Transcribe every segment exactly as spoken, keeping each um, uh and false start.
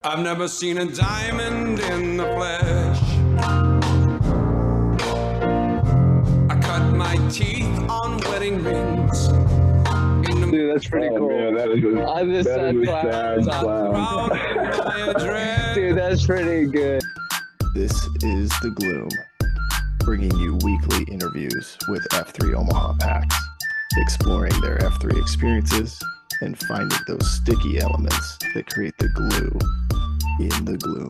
I've never seen a diamond in the flesh. I cut my teeth on wedding rings. Dude, that's pretty oh, cool. Man, that is a, On this that sad is a clown. sad clown. Dude, that's pretty good. This is The Gloom, bringing you weekly interviews with F three Omaha Packs, exploring their F three experiences and finding those sticky elements that create the glue in the gloom.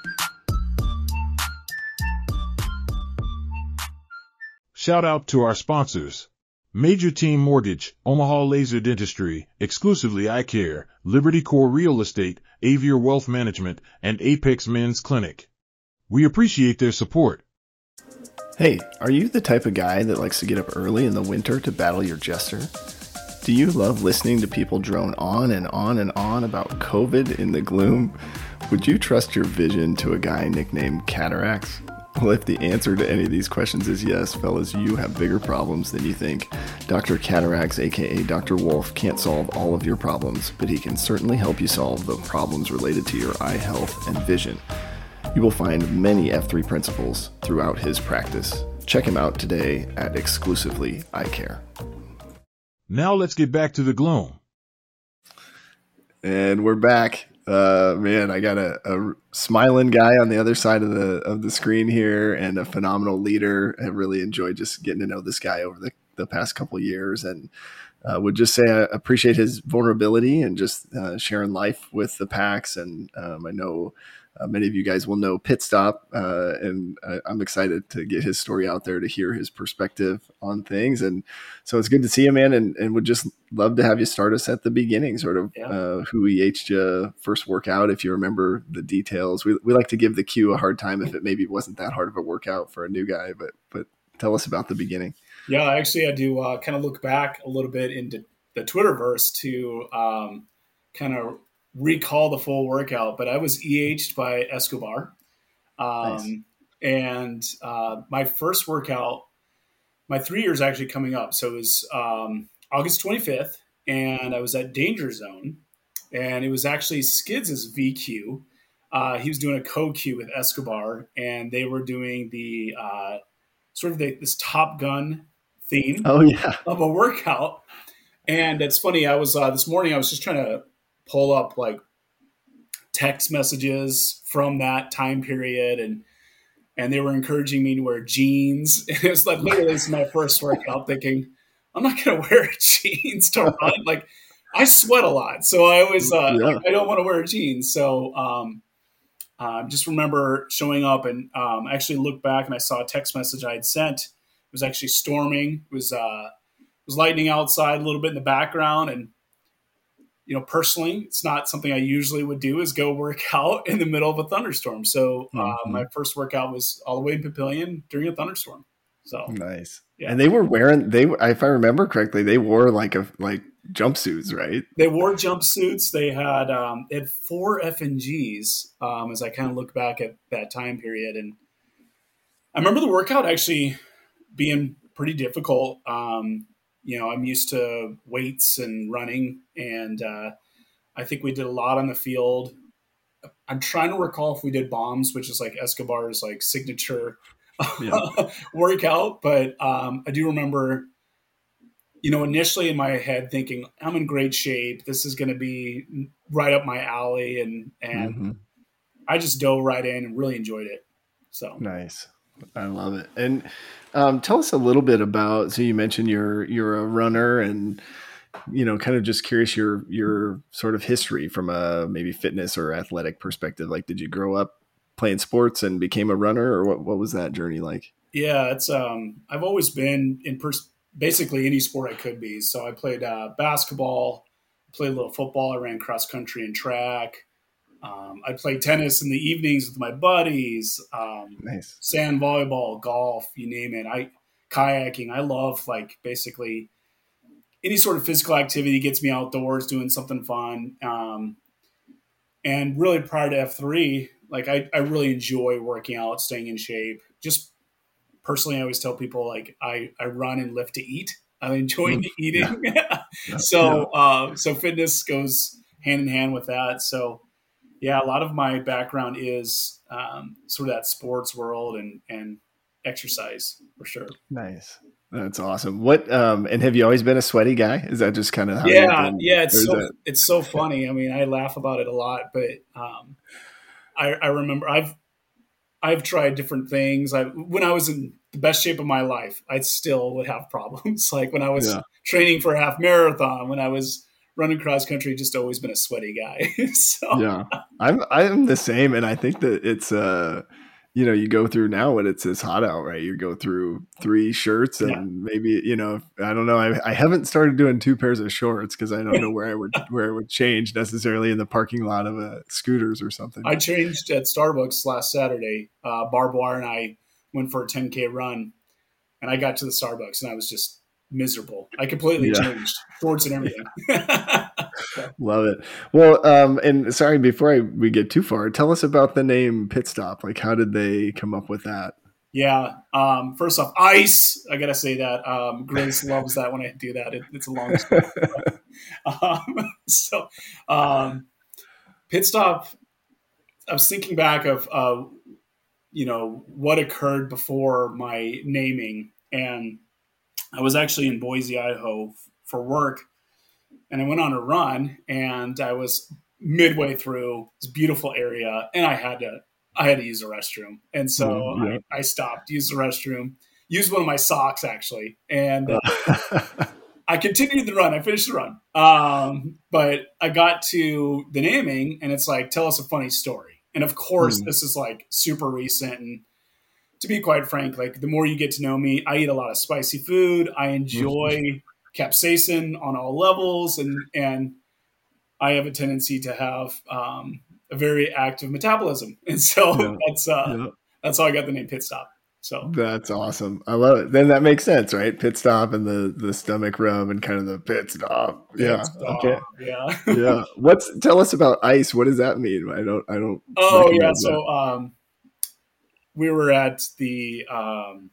Shout out to our sponsors. Major Team Mortgage, Omaha Laser Dentistry, Exclusively Eye Care, Liberty Core Real Estate, Avier Wealth Management, and Apex Men's Clinic. We appreciate their support. Hey, are you the type of guy that likes to get up early in the winter to battle your jester? Do you love listening to people drone on and on and on about COVID in the gloom? Would you trust your vision to a guy nicknamed Cataracts? Well, if the answer to any of these questions is yes, fellas, you have bigger problems than you think. Doctor Cataracts, aka Doctor Wolf, can't solve all of your problems, but he can certainly help you solve the problems related to your eye health and vision. You will find many F three principles throughout his practice. Check him out today at Exclusively Eye Care. Now let's get back to the gloom. And we're back. Uh, man, I got a, a smiling guy on the other side of the of the screen here, and a phenomenal leader. I really enjoyed just getting to know this guy over the, the past couple of years, and uh, would just say I appreciate his vulnerability and just uh, sharing life with the packs. And um, I know uh, many of you guys will know Pit Stop, uh, and I, I'm excited to get his story out there to hear his perspective on things. And so it's good to see you, man, and, and would just love to have you start us at the beginning, sort of yeah. uh, who E H'd you first workout, if you remember the details. We we like to give the Q a hard time if it maybe wasn't that hard of a workout for a new guy, but but tell us about the beginning. Yeah, actually, I do uh, kind of look back a little bit into the Twitterverse to um, kind of recall the full workout, but I was E H'd by Escobar. Um, nice. And uh, my first workout, my three years actually coming up. So it was um, August twenty-fifth, and I was at Danger Zone, and it was actually Skids' V Q. Uh, he was doing a co-Q with Escobar, and they were doing the uh, sort of the, this Top Gun theme oh, yeah. of a workout. And it's funny, I was uh, this morning, I was just trying to pull up like text messages from that time period, and and they were encouraging me to wear jeans. And it was like literally this is my first workout, thinking I'm not going to wear jeans to run. Like I sweat a lot, so I always uh, yeah. I don't want to wear jeans. So um, uh, just remember showing up, and um, actually looked back and I saw a text message I had sent. It was actually storming. It was uh, it was lightning outside a little bit in the background, and you know, personally, it's not something I usually would do is go work out in the middle of a thunderstorm. So uh, mm-hmm. my first workout was all the way in Papillion during a thunderstorm. So nice. Yeah. And they were wearing, they, if I remember correctly, they wore like a, like jumpsuits, right? They wore jumpsuits. They had, um, they had four F N Gs um, as I kind of look back at that time period. And I remember the workout actually being pretty difficult. Um, You know, I'm used to weights and running, and uh, I think we did a lot on the field. I'm trying to recall if we did bombs, which is like Escobar's like signature yeah. workout. But um, I do remember, you know, initially in my head thinking, I'm in great shape. This is going to be right up my alley. And, and mm-hmm. I just dove right in and really enjoyed it. So nice. I love it. And um, tell us a little bit about, so you mentioned you're, you're a runner, and, you know, kind of just curious your, your sort of history from a maybe fitness or athletic perspective. Like, did you grow up playing sports and became a runner, or what, what was that journey like? Yeah, it's, um, I've always been in pers- basically any sport I could be. So I played uh, basketball, played a little football. I ran cross country and track. Um, I played tennis in the evenings with my buddies, um, nice. Sand volleyball, golf, you name it. I kayaking. I love like basically any sort of physical activity gets me outdoors doing something fun. Um, and really prior to F three, like I, I really enjoy working out, staying in shape. Just personally, I always tell people like I, I run and lift to eat. I enjoy mm, eating. Yeah. so, yeah. Uh, so fitness goes hand in hand with that. So, yeah, a lot of my background is um, sort of that sports world and and exercise for sure. Nice. That's awesome. What um and have you always been a sweaty guy? Is that just kind of how you've Yeah, been? yeah, it's Or is so that it's so funny. I mean, I laugh about it a lot, but um, I, I remember I've I've tried different things. I when I was in the best shape of my life, I still would have problems. Like when I was yeah. training for a half marathon, when I was running cross country, just always been a sweaty guy. so Yeah. I'm I'm the same, and I think that it's uh you know, you go through now when it's as hot out, right? You go through three shirts yeah, and maybe, you know, I don't know. I, I haven't started doing two pairs of shorts because I don't know where I would where it would change necessarily in the parking lot of a scooters or something. I But changed at Starbucks last Saturday. Uh, Barb Wire and I went for a ten K run, and I got to the Starbucks and I was just miserable. I completely yeah. changed shorts and everything. so, Love it. Well, um, and sorry, before I, we get too far, tell us about the name Pit Stop. Like, how did they come up with that? yeah. Um, first off, ice. I gotta say that. Um, Grace loves that when I do that. It, it's a long story. But, um, so, um, Pit Stop. I was thinking back of, uh, you know, what occurred before my naming, and I was actually in Boise, Idaho, for work, and I went on a run, and I was midway through this beautiful area, and I had to I had to use the restroom, and so Mm, yeah. I, I stopped, used the restroom, used one of my socks actually, and uh, I continued the run. I finished the run, um, but I got to the naming, and it's like, tell us a funny story, and of course, Mm, this is like super recent and. To be quite frank, like the more you get to know me, I eat a lot of spicy food. I mm, enjoy capsaicin on all levels, and and I have a tendency to have um, a very active metabolism, and so yeah. that's uh, Yeah. that's how I got the name Pit Stop. So That's awesome. I love it. Then that makes sense, right? Pit stop and the the stomach rub and kind of the pit stop. Pit Yeah. Stop, Okay. yeah. Yeah. What's tell us about ice? What does that mean? I don't I don't oh yeah, recognize that. so um, we were at the um,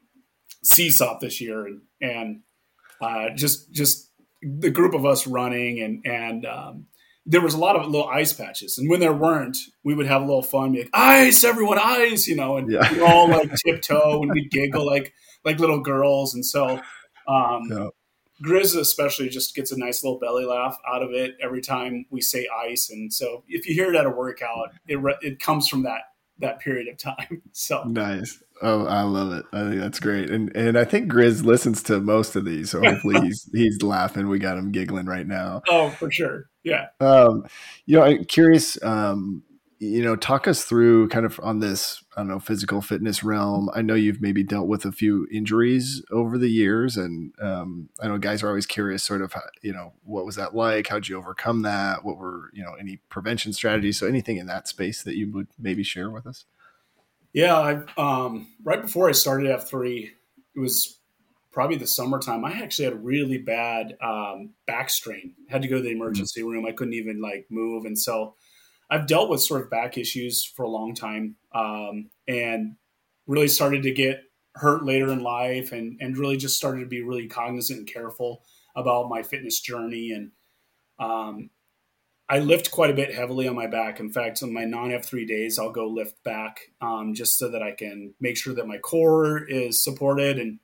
C S O P this year, and and uh, just just the group of us running, and and um, there was a lot of little ice patches, and when there weren't, we would have a little fun, be like ice, everyone ice, you know, and Yeah. we'd all like tiptoe and we'd giggle like like little girls, and so um, Yeah. Grizz especially just gets a nice little belly laugh out of it every time we say ice, and so if you hear it at a workout, it re- it comes from that that period of time. So Nice. Oh, I love it. I think that's great. And and I think Grizz listens to most of these, so hopefully he's he's laughing. We got him giggling right now. oh, for sure, yeah. Um, you know, I'm curious, um, you know, talk us through kind of on this, I don't know, physical fitness realm. I know you've maybe dealt with a few injuries over the years, and um, I know guys are always curious, sort of, how, you know, what was that like? How'd you overcome that? What were, you know, any prevention strategies? So anything in that space that you would maybe share with us? Yeah, I, um, right before I started F three, it was probably the summertime. I actually had a really bad um, back strain. Had to go to the Mm, emergency room. I couldn't even like move, and so I've dealt with sort of back issues for a long time, um, and really started to get hurt later in life, and and really just started to be really cognizant and careful about my fitness journey. And um, I lift quite a bit heavily on my back. In fact, on my non F three days, I'll go lift back um, just so that I can make sure that my core is supported. And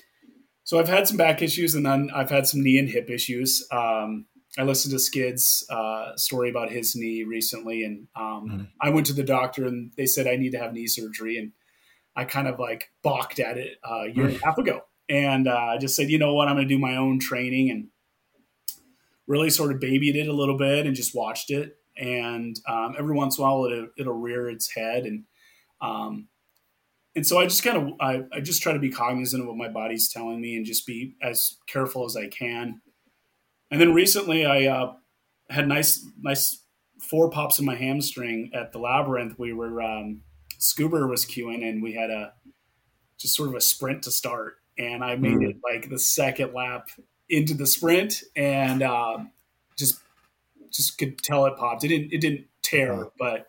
so I've had some back issues, and then I've had some knee and hip issues. Um, I listened to Skid's uh, story about his knee recently, and um, mm, I went to the doctor, and they said I need to have knee surgery. And I kind of like balked at it uh, a year and mm. a half ago. And uh, I just said, you know what, I'm going to do my own training, and really sort of babied it a little bit and just watched it. And um, every once in a while, it'll, it'll rear its head. And um, and so I just kind of I, I just try to be cognizant of what my body's telling me and just be as careful as I can. And then recently, I uh, had nice nice four pops in my hamstring at the Labyrinth. We were um, Scuba was queuing, and we had a just sort of a sprint to start, and I made it Mm. like the second lap into the sprint, and uh, just just could tell it popped. It didn't it didn't tear, Wow. but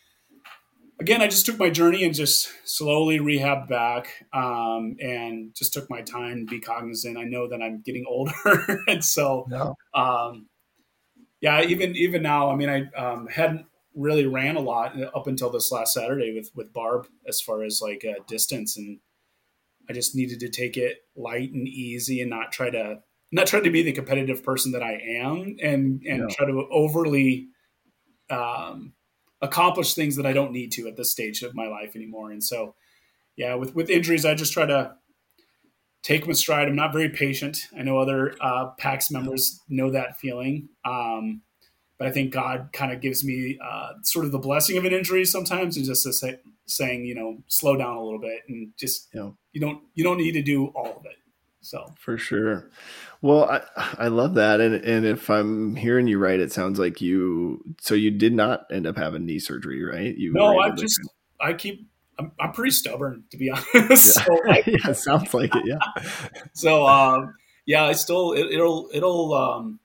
again, I just took my journey and just slowly rehabbed back, um, and just took my time to be cognizant. I know that I'm getting older, and so No. um, yeah, even even now, I mean, I um, hadn't really ran a lot up until this last Saturday with, with Barb as far as like uh, distance. And I just needed to take it light and easy and not try to, not try to be the competitive person that I am and, and Yeah. try to overly um, accomplish things that I don't need to at this stage of my life anymore. And so, yeah, with, with injuries, I just try to take them in stride. I'm not very patient. I know other uh, PAX members know that feeling. Um, but I think God kind of gives me uh, sort of the blessing of an injury sometimes, and just to say, saying, you know, slow down a little bit and just, Yeah. you don't, you don't need to do all of it. So For sure. Well, I, I love that. And, and if I'm hearing you right, it sounds like you, so you did not end up having knee surgery, right? You no, were I able to just, kind I keep, I'm, I'm pretty stubborn, to be honest. of- so, I, yeah. It sounds like it. Yeah. so um, yeah, I still, it, it'll, it'll, um,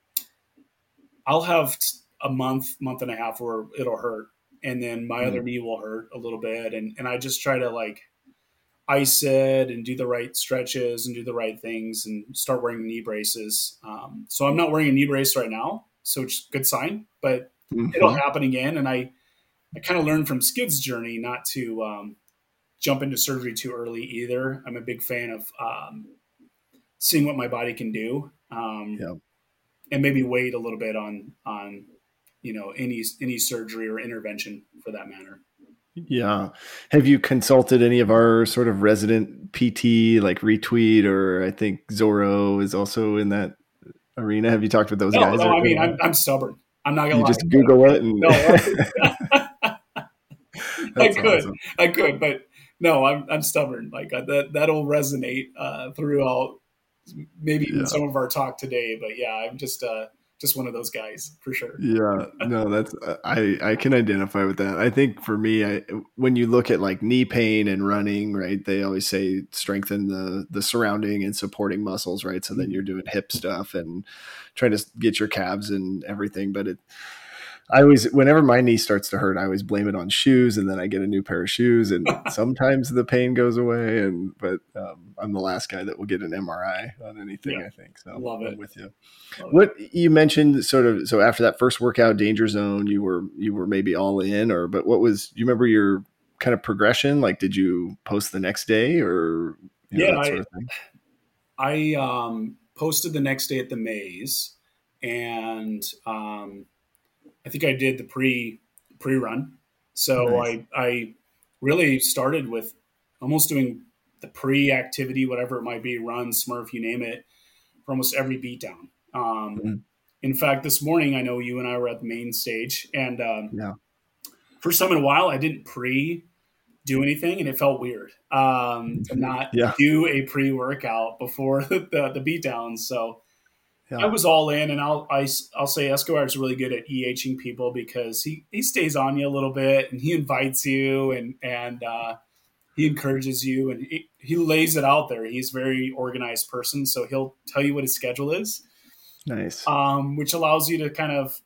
I'll have a month, month and a half where it'll hurt. And then my Mm. other knee will hurt a little bit. And, and I just try to like ice it and do the right stretches and do the right things and start wearing knee braces. Um, so I'm not wearing a knee brace right now. So it's a good sign, but it'll Mhm. happen again. And I, I kind of learned from Skid's journey not to um, jump into surgery too early either. I'm a big fan of um, seeing what my body can do. Um, Yeah. and maybe wait a little bit on on you know any any surgery or intervention for that matter. Yeah. Have you consulted any of our sort of resident P T like Retweet, or I think Zorro is also in that arena? Have you talked with those No, guys? no, Or, I mean I'm I'm stubborn. I'm not gonna you lie. just Google it and No, I that's could, awesome. I could, but no, I'm I'm stubborn. Like uh, that that'll resonate uh, throughout maybe even Yeah. some of our talk today. But yeah, I'm just uh, just one of those guys for sure. Yeah, no, that's I I can identify with that. I think for me, I when you look at like knee pain and running, right? They always say strengthen the the surrounding and supporting muscles, right? So then you're doing hip stuff and trying to get your calves and everything. But it, I always, whenever my knee starts to hurt, I always blame it on shoes, and then I get a new pair of shoes, and sometimes the pain goes away. And but um, I'm the last guy that will get an M R I on anything. Yeah. I think so. Love I'm it. with you. Love it. What you mentioned, sort of, so after that first workout, Danger Zone, you were you were maybe all in, or but what was you remember your kind of progression? Like, did you post the next day, or you know, Yeah, that I- sort of thing? I um, posted the next day at the maze, and um, I think I did the pre pre run. So Nice. I I really started with almost doing the pre activity, whatever it might be, run, Smurf, you name it, for almost every beatdown. Um, Mhm. in fact, this morning I know you and I were at the main stage, and um, Yeah. first time in a while I didn't pre do anything, and it felt weird um, to not Yeah. do a pre workout before the the beatdowns. So I Yeah. was all in, and I'll I, will i will say Escobar is really good at EHing people because he he stays on you a little bit, and he invites you, and and uh, he encourages you, and he, he lays it out there. He's a very organized person, so he'll tell you what his schedule is, Nice. um, which allows you to kind of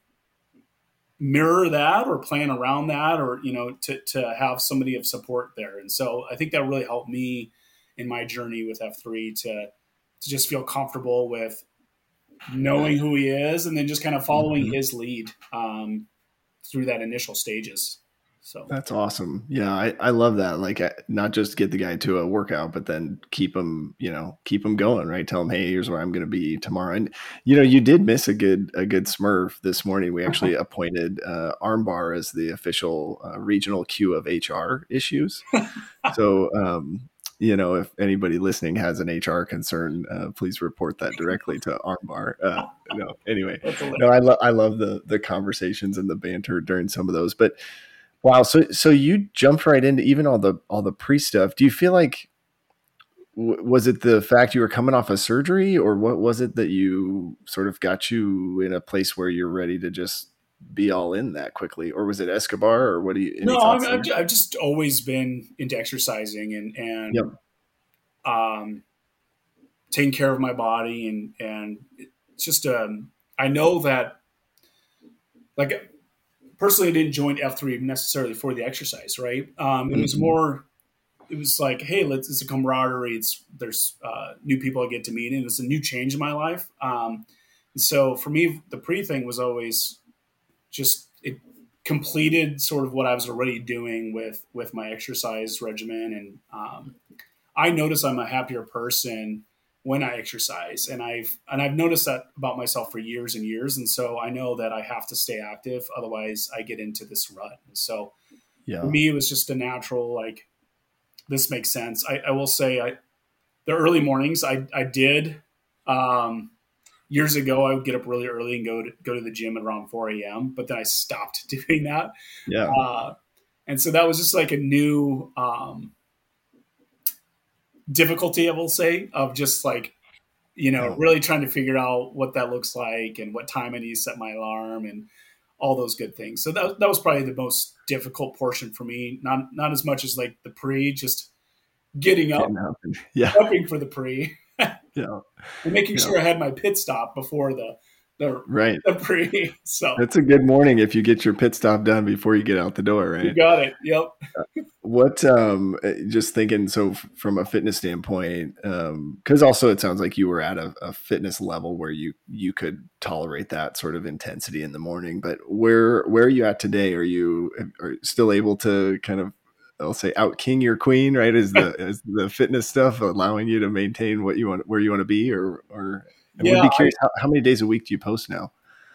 mirror that or plan around that, or you know to to have somebody of support there. And so I think that really helped me in my journey with F three to to just feel comfortable with knowing who he is, and then just kind of following Mhm. his lead um, through that initial stages. So That's awesome. Yeah, I, I love that. Like, I- not just get the guy to a workout, but then keep him, you know, keep him going. Right? Tell him, hey, here's where I'm going to be tomorrow. And you know, you did miss a good a good Smurf this morning. We actually appointed uh, Armbar as the official uh, regional Q of H R issues. So, um, you know, if anybody listening has an H R concern, uh, please report that directly to Armbar. Uh, no, anyway, that's hilarious. no, I love I love the the conversations and the banter during some of those. But wow, so so you jumped right into even all the all the pre stuff. Do you feel like w- was it the fact you were coming off a surgery, or what was it that you sort of got you in a place where you're ready to just be all in that quickly, or was it Escobar, or what do you? Any No, thoughts I've, there? I've, ju- I've just always been into exercising and and Yep. um, taking care of my body, and and it's just um, I know that like personally I didn't join F three necessarily for the exercise, right? Um, it was Mhm. more it was like, hey, let's it's a camaraderie. It's there's uh, new people I get to meet, and it's a new change in my life. Um, and so for me, the pre thing was always just it completed sort of what I was already doing with, with my exercise regimen. And um, I notice I'm a happier person when I exercise. And I've, and I've noticed that about myself for years and years. And so I know that I have to stay active. Otherwise I get into this rut. And so Yeah. for me, it was just a natural, like, this makes sense. I, I will say I, the early mornings I, I did, um, years ago, I would get up really early and go to go to the gym at around four a.m., but then I stopped doing that. Yeah. Uh, and so that was just like a new um, difficulty, I will say, of just like, you know, Yeah. really trying to figure out what that looks like and what time I need to set my alarm and all those good things. So that, that was probably the most difficult portion for me. Not, not as much as like the pre, just getting up, Getting up and- yeah. prepping for the pre. Yeah. And making Yeah. sure I had my pit stop before the the, Right. the pre. So That's a good morning if you get your pit stop done before you get out the door, you right? got it. Yep. What, um, uh, just thinking, so f- from a fitness standpoint, um, cause also it sounds like you were at a, a fitness level where you, you could tolerate that sort of intensity in the morning, but where, where are you at today? Are you are you still able to kind of, I'll say out king your queen, right? Is the, is the fitness stuff allowing you to maintain what you want, where you want to be, or, or, and Yeah, would be curious, how, how many days a week do you post now?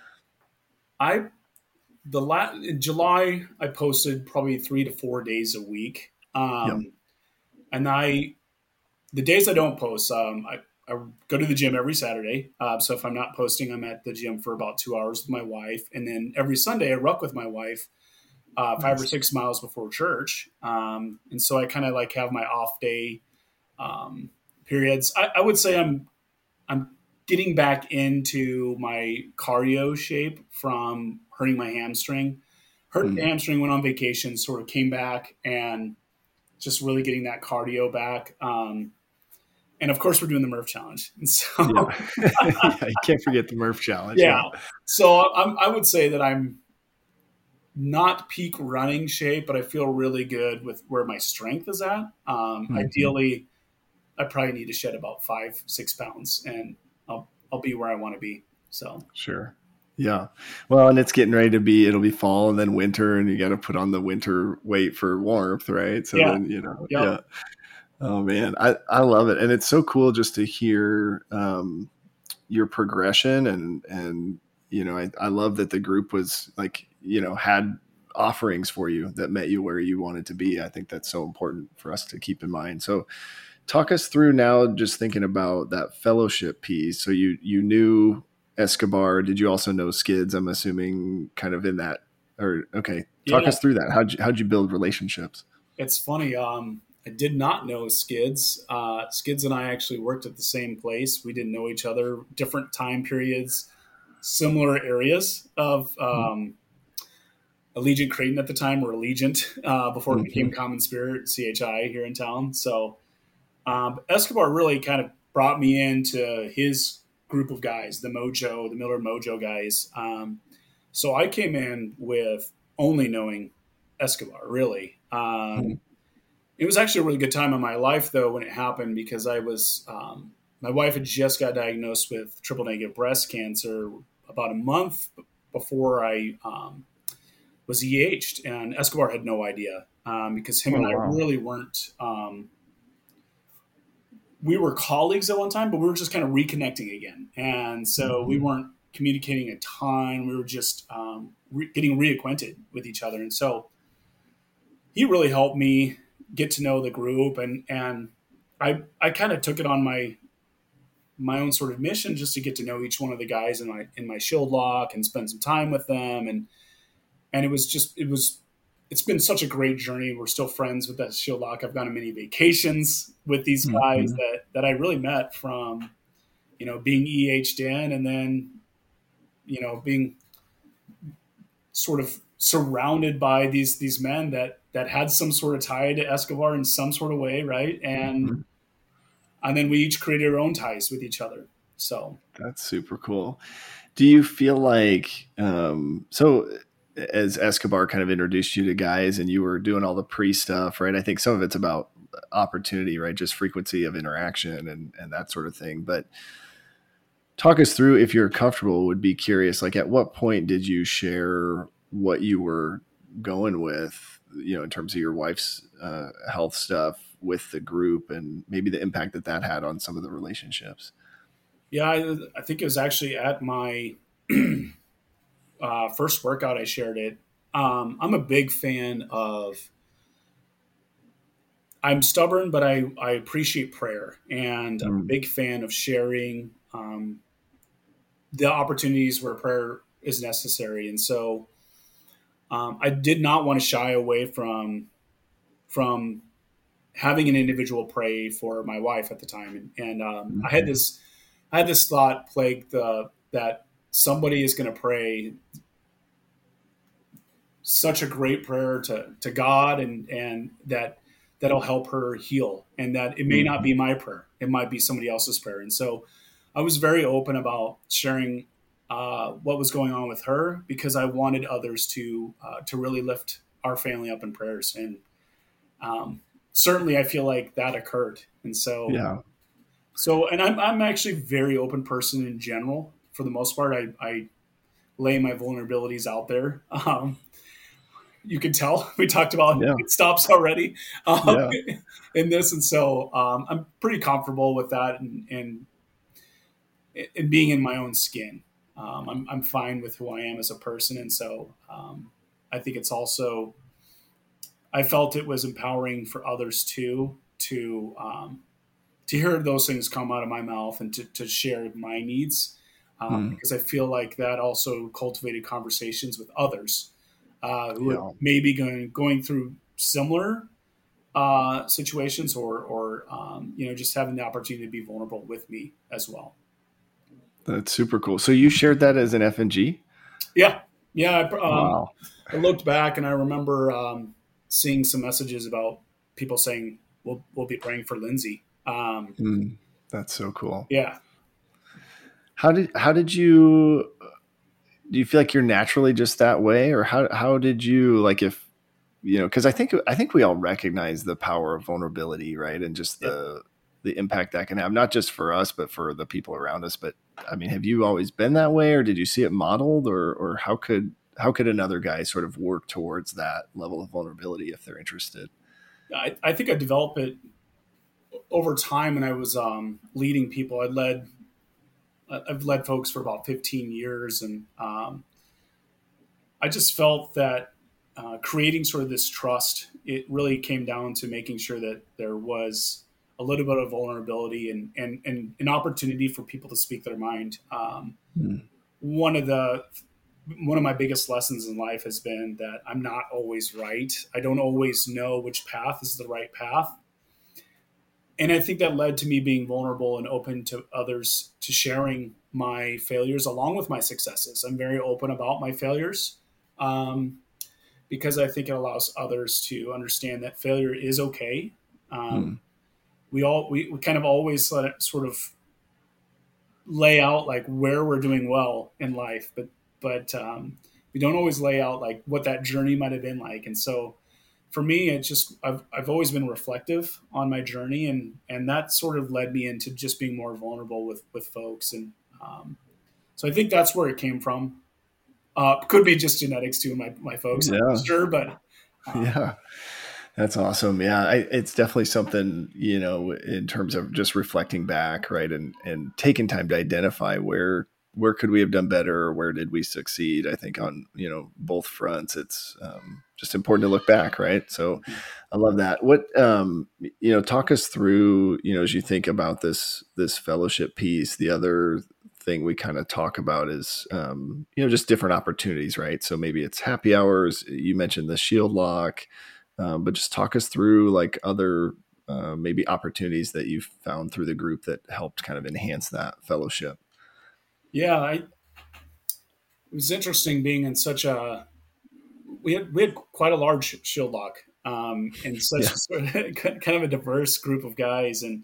I the la- in July I posted probably three to four days a week. Um, and I the days I don't post, um, I, I go to the gym every Saturday. Uh, so if I'm not posting, I'm at the gym for about two hours with my wife, and then every Sunday I ruck with my wife. Uh, five or six miles before church. Um, and so I kind of like have my off day um, periods. I, I would say I'm, I'm getting back into my cardio shape from hurting my hamstring. Hurt the Mm. hamstring, went on vacation, sort of came back and just really getting that cardio back. Um, and of course we're doing the Murph challenge. And so, Yeah. Yeah, you can't forget the Murph challenge. yeah. So I'm, I would say that I'm not peak running shape, but I feel really good with where my strength is at. Um, Mhm. Ideally, I probably need to shed about five, six pounds, and I'll I'll be where I want to be. So Sure. Yeah. Well, and it's getting ready to be, it'll be fall and then winter, and you got to put on the winter weight for warmth, right? So Yeah. then, you know, Yep. yeah. Oh man, I, I love it. And it's so cool just to hear um, your progression and, and, you know, I, I love that the group was like, you know, had offerings for you that met you where you wanted to be. I think that's so important for us to keep in mind. So talk us through now, just thinking about that fellowship piece. So you, you knew Escobar. Did you also know Skids? I'm assuming kind of in that, or, okay. Talk Yeah. us through that. How'd you, how'd you build relationships? It's funny. Um, I did not know Skids. Uh, Skids and I actually worked at the same place. We didn't know each other, different time periods, similar areas of um, Allegiant Creighton at the time, or Allegiant, uh, before it Mhm. became Common Spirit, C H I here in town. So um, Escobar really kind of brought me into his group of guys, the Mojo, the Miller Mojo guys. Um, so I came in with only knowing Escobar, really. Um, Mhm. It was actually a really good time in my life, though, when it happened, because I was, um, my wife had just got diagnosed with triple negative breast cancer about a month before I um, was E H'd, and Escobar had no idea um, because him Oh, and I wow. really weren't. Um, we were colleagues at one time, but we were just kind of reconnecting again, and so we Mhm. weren't communicating a ton. We were just um, re- getting reacquainted with each other, and so he really helped me get to know the group, and and I I kind of took it on my my own sort of mission just to get to know each one of the guys in my in my shield lock and spend some time with them, and and it was just it was it's been such a great journey. We're still friends with that shield lock. I've gone on many vacations with these guys Mhm. that that I really met from, you know, being E H'd in, and then, you know, being sort of surrounded by these these men that that had some sort of tie to Escobar in some sort of way, right? And Mhm. and then we each created our own ties with each other. So That's super cool. Do you feel like, um, so as Escobar kind of introduced you to guys and you were doing all the pre stuff, right? I think some of it's about opportunity, right? Just frequency of interaction and, and that sort of thing. But talk us through, if you're comfortable, would be curious, like at what point did you share what you were going with, you know, in terms of your wife's uh, health stuff with the group and maybe the impact that that had on some of the relationships. Yeah, I, I think it was actually at my uh, first workout I shared it. Um, I'm a big fan of, I'm stubborn, but I, I appreciate prayer. And I'm a Mm. big fan of sharing um, the opportunities where prayer is necessary. And so um, I did not want to shy away from from having an individual pray for my wife at the time. And, and um, I had this I had this thought plague the that somebody is going to pray such a great prayer to, to God and, and that that'll help her heal, and that it may not be my prayer. It might be somebody else's prayer. And so I was very open about sharing uh, what was going on with her, because I wanted others to, uh, to really lift our family up in prayers. And um, certainly I feel like that occurred. And so, Yeah. so, and I'm, I'm actually a very open person in general. For the most part, I, I lay my vulnerabilities out there. Um, you can tell we talked about Yeah. it stops already um, Yeah. in this. And so um, I'm pretty comfortable with that, and, and, and being in my own skin. Um, I'm, I'm fine with who I am as a person. And so um, I think it's also, I felt it was empowering for others too, to, um, to hear those things come out of my mouth and to, to share my needs. Um, Mm. because I feel like that also cultivated conversations with others uh, who Yeah. are maybe going, going through similar uh, situations, or, or um, you know, just having the opportunity to be vulnerable with me as well. That's super cool. So you shared that as an F N G? Yeah. Yeah. I, um, Wow. I looked back and I remember um, seeing some messages about people saying, we'll, we'll be praying for Lindsay. Um, Mm. That's so cool. yeah. How did, how did you, do you feel like you're naturally just that way, or how, how did you, like, if, you know, cause I think, I think we all recognize the power of vulnerability, right? And just Yep. the, the impact that can have, not just for us, but for the people around us. But I mean, have you always been that way, or did you see it modeled, or, or how could, how could another guy sort of work towards that level of vulnerability if they're interested? I, I think I developed it over time when I was um, leading people. I led, I've led folks for about fifteen years. And um, I just felt that uh, creating sort of this trust, it really came down to making sure that there was a little bit of vulnerability and, and, and an opportunity for people to speak their mind. Um, Mm. one of the, one of my biggest lessons in life has been that I'm not always right. I don't always know which path is the right path. And I think that led to me being vulnerable and open to others, to sharing my failures along with my successes. I'm very open about my failures um, because I think it allows others to understand that failure is okay. Um, Mm. we all, we, we kind of always let it sort of lay out like where we're doing well in life, but, but um, we don't always lay out like what that journey might've been like. And so for me, it just, I've, I've always been reflective on my journey, and, and that sort of led me into just being more vulnerable with, with folks. And um, so I think that's where it came from. Uh, could be just genetics too, my, my folks, I'm Yeah. not sure, but um, Yeah. That's awesome. Yeah. I, it's definitely something, you know, in terms of just reflecting back, right. And, and taking time to identify where, where could we have done better, or where did we succeed? I think on, you know, both fronts, it's um, just important to look back. Right. So I love that. What, um, you know, talk us through, you know, as you think about this, this fellowship piece, the other thing we kind of talk about is, um, you know, just different opportunities, right? So maybe it's happy hours. You mentioned the Shield Lock. Um, but just talk us through like other uh, maybe opportunities that you've found through the group that helped kind of enhance that fellowship. yeah, I, it was interesting being in such a, we had, we had quite a large Shield Lock um, and such Yeah. a sort of, kind of a diverse group of guys. And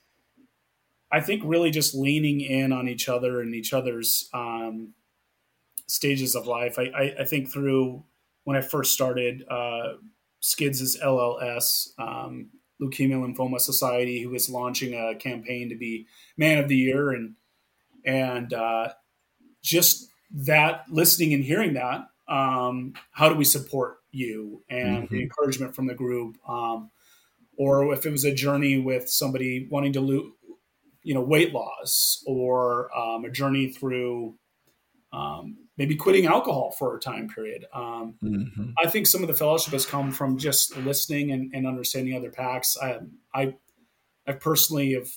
I think really just leaning in on each other and each other's um, stages of life. I, I, I think through when I first started uh, Skids' L L S, um, Leukemia Lymphoma Society, who was launching a campaign to be Man of the Year, and and uh, just that listening and hearing that. Um, how do we support you and Mm-hmm. the encouragement from the group. Um, or if it was a journey with somebody wanting to lose, you know, weight loss, or um, a journey through um, maybe quitting alcohol for a time period. Um, Mm-hmm. I think some of the fellowship has come from just listening and, and understanding other packs. I, I, I personally have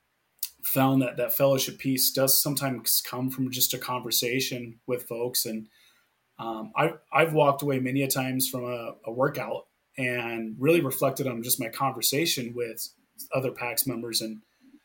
found that that fellowship piece does sometimes come from just a conversation with folks. And um, I've, I've walked away many a times from a, a workout and really reflected on just my conversation with other PAX members, and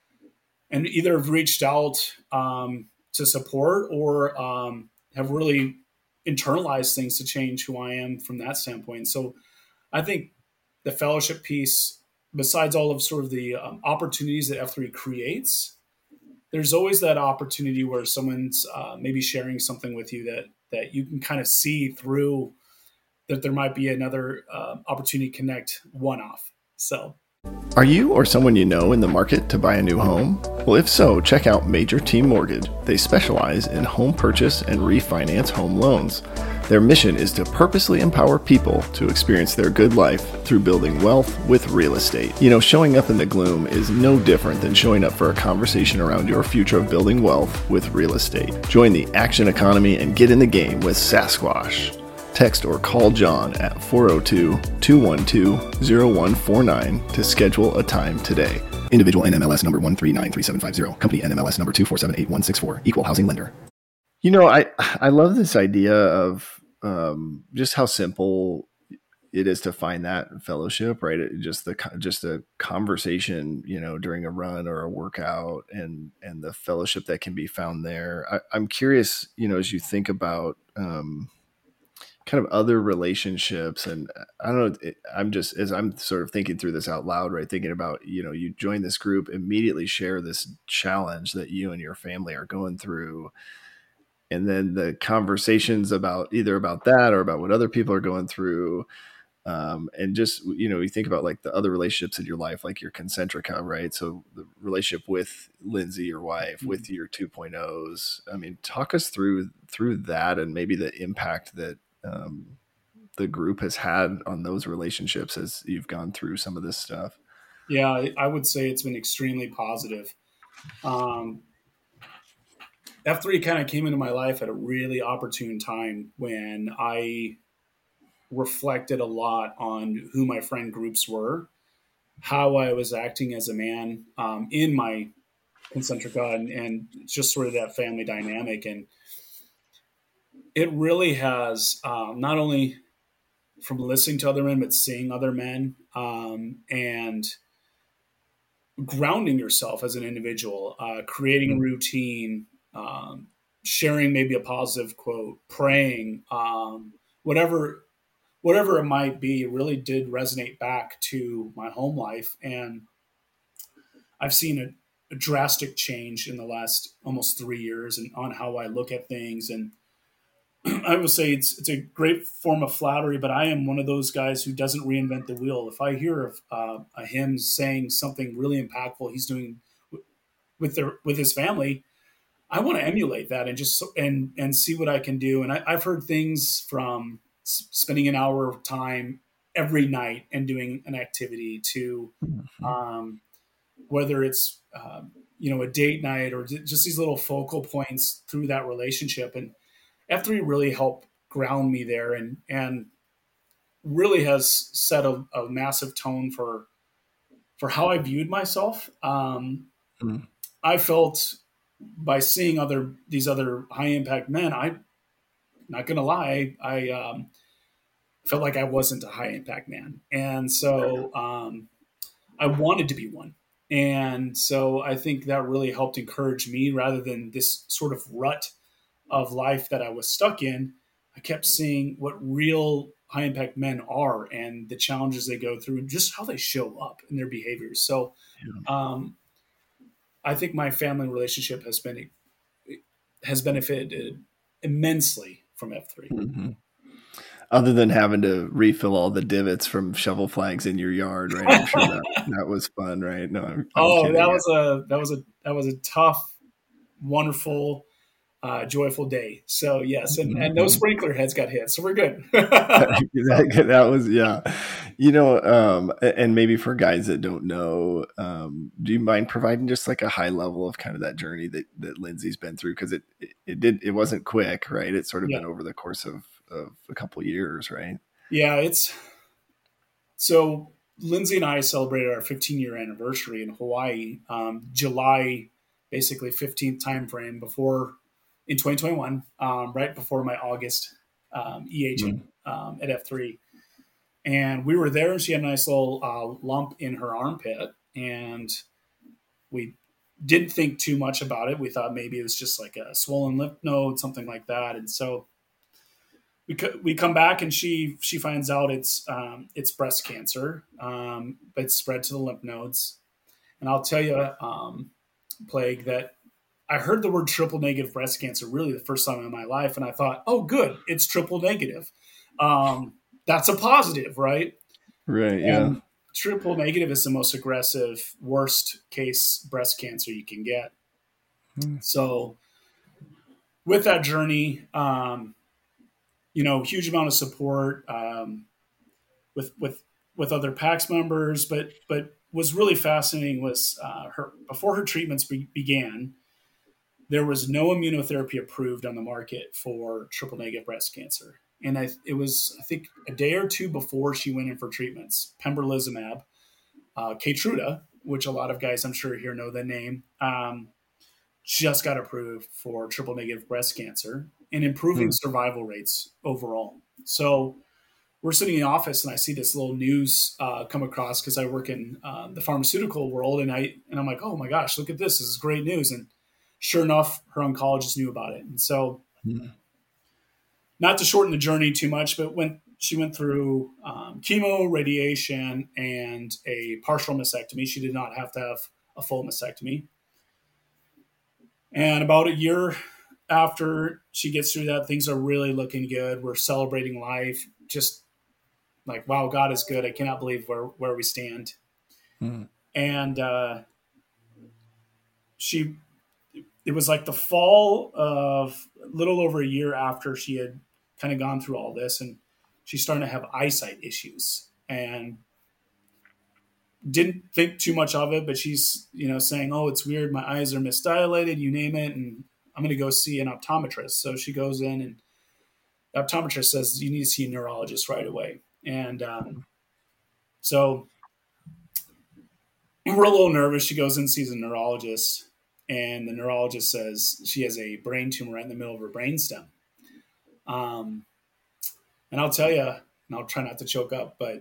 and either have reached out um, to support, or um, have really internalized things to change who I am from that standpoint. So I think the fellowship piece, besides all of sort of the um, opportunities that F three creates, there's always that opportunity where someone's uh, maybe sharing something with you that that you can kind of see through, that there might be another uh, opportunity to connect one off. So. Are you or someone you know in the market to buy a new home? Well, if so, check out Major Team Mortgage. They specialize in home purchase and refinance home loans. Their mission is to purposely empower people to experience their good life through building wealth with real estate. You know, showing up in the gloom is no different than showing up for a conversation around your future of building wealth with real estate. Join the action economy and get in the game with Sasquatch. Text or call John at four oh two, two one two, oh one four nine to schedule a time today. Individual N M L S number one three nine three seven five zero. Company N M L S number two four seven eight one six four. Equal housing lender. You know, I, I love this idea of um, just how simple it is to find that fellowship, right? It, just the just a conversation, you know, during a run or a workout, and and the fellowship that can be found there. I, I'm curious, you know, as you think about um, kind of other relationships, and I don't know, it, I'm just, as I'm sort of thinking through this out loud, right, thinking about, you know, you join this group, immediately share this challenge that you and your family are going through, and then the conversations about either about that or about what other people are going through, um, and just, you know, you think about like the other relationships in your life, like your Concentrica, right? So the relationship with Lindsay, your wife, mm-hmm. with your two point ohs. I mean, talk us through through that, and maybe the impact that um, the group has had on those relationships as you've gone through some of this stuff. Yeah, I would say it's been extremely positive. Um, F three kind of came into my life at a really opportune time when I reflected a lot on who my friend groups were, how I was acting as a man um, in my Concentrica, and, and just sort of that family dynamic. And it really has, um, not only from listening to other men, but seeing other men, um, and grounding yourself as an individual, uh, creating a routine, um, sharing maybe a positive quote, praying, um, whatever, whatever it might be, really did resonate back to my home life. And I've seen a, a drastic change in the last almost three years and on how I look at things. And I would say it's it's a great form of flattery, but I am one of those guys who doesn't reinvent the wheel. If I hear of uh, a hymn saying something really impactful he's doing with their with his family, I want to emulate that and just and and see what I can do. And I, I've heard things from spending an hour of time every night and doing an activity to um, whether it's uh, you know a date night or just these little focal points through that relationship. And F three really helped ground me there, and and really has set a, a massive tone for for how I viewed myself. Um, mm-hmm. I felt by seeing other these other high impact men, I not gonna lie, I um, felt like I wasn't a high impact man, and so um, I wanted to be one. And so I think that really helped encourage me, rather than this sort of rut of life that I was stuck in. I kept seeing what real high impact men are and the challenges they go through and just how they show up in their behaviors. So um, I think my family relationship has been, has benefited immensely from F three. Mm-hmm. Other than having to refill all the divots from shovel flags in your yard, right? I'm sure that, that was fun, right? No, I'm, I'm oh, kidding. that was a, that was a, that was a tough, wonderful, uh, joyful day. So yes, and, and no sprinkler heads got hit, so we're good. that, that was yeah, you know, um, and maybe for guys that don't know, um, do you mind providing just like a high level of kind of that journey that that Lindsay's been through? Because it, it it did it wasn't quick, right? It's sort of Yeah. been over the course of of a couple of years, right? Yeah, it's so Lindsay and I celebrated our fifteen year anniversary in Hawaii, um, July, basically fifteenth timeframe before in twenty twenty-one, um, right before my August um, E aging um, at F three. And we were there, and she had a nice little uh, lump in her armpit, and we didn't think too much about it. We thought maybe it was just like a swollen lymph node, something like that. And so we co- we come back, and she she finds out it's um, it's breast cancer, um, but it's spread to the lymph nodes. And I'll tell you, um, Plague, that I heard the word triple negative breast cancer really the first time in my life, and I thought, oh, good, it's triple negative. Um, that's a positive, right? Right. Yeah. And triple negative is the most aggressive, worst case breast cancer you can get. Hmm. So with that journey, um, you know, huge amount of support um, with with with other PAX members, but but was really fascinating was uh, her before her treatments be- began, there was no immunotherapy approved on the market for triple negative breast cancer. And I, it was, I think, a day or two before she went in for treatments, pembrolizumab, uh, Keytruda, which a lot of guys I'm sure here know the name, um, just got approved for triple negative breast cancer and improving Hmm. survival rates overall. So we're sitting in the office, and I see this little news uh, come across because I work in uh, the pharmaceutical world, and I and I'm like, oh my gosh, look at this! This is great news. And sure enough, her oncologist knew about it, and so. Hmm. Not to shorten the journey too much, but when she went through um, chemo, radiation, and a partial mastectomy, she did not have to have a full mastectomy. And about a year after she gets through that, things are really looking good. We're celebrating life. Just like, wow, God is good. I cannot believe where, where we stand. Hmm. And uh, she, it was like the fall of a little over a year after she had kind of gone through all this, and she's starting to have eyesight issues, and didn't think too much of it, but she's, you know, saying, oh, it's weird. My eyes are misdilated, you name it. And I'm going to go see an optometrist. So she goes in, and the optometrist says, you need to see a neurologist right away. And um, so we're a little nervous. She goes in, sees a neurologist, and the neurologist says she has a brain tumor right in the middle of her brainstem. Um, and I'll tell you, and I'll try not to choke up, but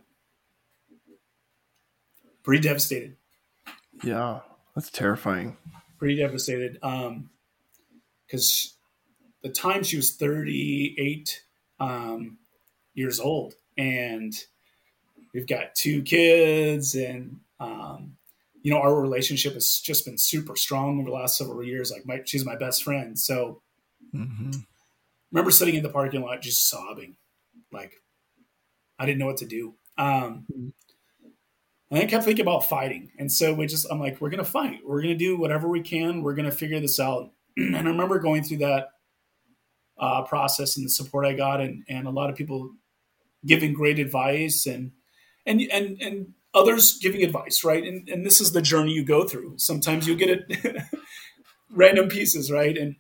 pretty devastated. Yeah. That's terrifying. Pretty devastated. Um, because the time she was thirty-eight um, years old, and we've got two kids, and um, you know, our relationship has just been super strong over the last several years. Like, my, she's my best friend. So, Mm-hmm. remember sitting in the parking lot just sobbing, like I didn't know what to do. Um, and I kept thinking about fighting, and so we just, I'm like, we're gonna fight. We're gonna do whatever we can. We're gonna figure this out. And I remember going through that uh, process and the support I got, and and a lot of people giving great advice, and and and and others giving advice, right? And and this is the journey you go through. Sometimes you get it random pieces, right? And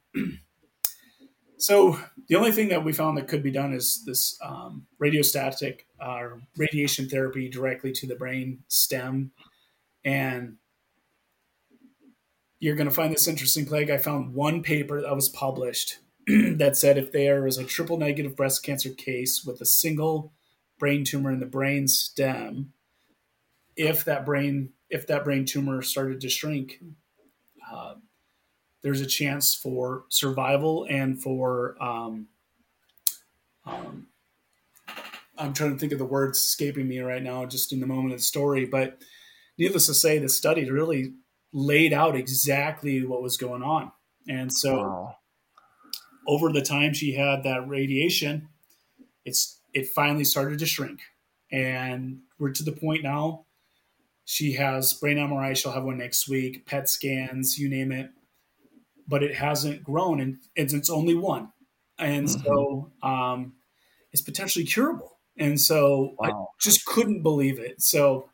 so the only thing that we found that could be done is this um, radiostatic uh, radiation therapy directly to the brain stem. And you're going to find this interesting, Plague. I found one paper that was published that said if there is a triple negative breast cancer case with a single brain tumor in the brain stem, if that brain if that brain tumor started to shrink, uh, there's a chance for survival and for um, um, I'm trying to think of the words escaping me right now, just in the moment of the story. But needless to say, the study really laid out exactly what was going on. And so Wow. over the time she had that radiation, it's it finally started to shrink. And we're to the point now, she has brain M R I. She'll have one next week, P E T scans, you name it. but it hasn't grown, and it's, it's only one. And Mhm. so um, it's potentially curable. And so I Wow. just couldn't believe it. So,